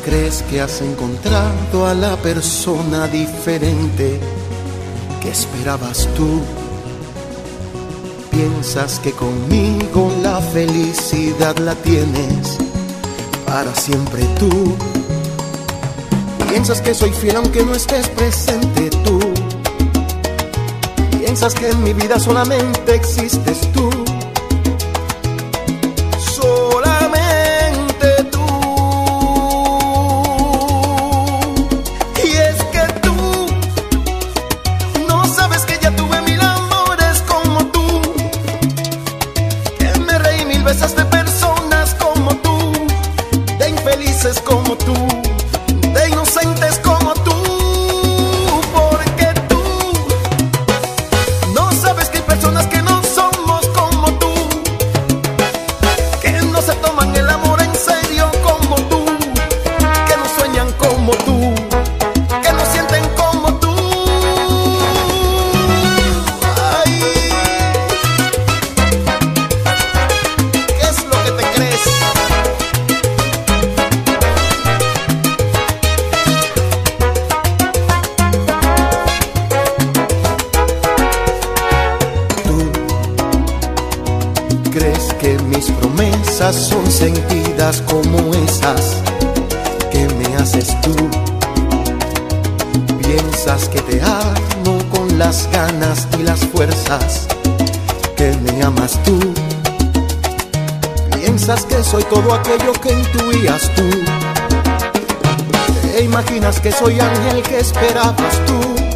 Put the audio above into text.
crees que has encontrado a la persona diferente que esperabas tú. Piensas que conmigo la felicidad la tienes para siempre tú. Piensas que soy fiel aunque no estés presente tú. Piensas que en mi vida solamente existes tú. Solamente tú. Y es que tú no sabes que ya tuve mil amores como tú, que me reí mil veces de personas como tú, de infelices como tú, de inocentes como tú. Porque tú no sabes que hay personas que no somos como tú, que no se toman el amor en serio como tú, que no sueñan como tú, que no sienten como tú. Ay, ¿qué es lo que te crees? ¿Crees que mis promesas son sentidas como esas que me haces tú? Piensas que te amo con las ganas y las fuerzas que me amas tú. Piensas que soy todo aquello que intuías tú. Te imaginas que soy ángel que esperabas tú.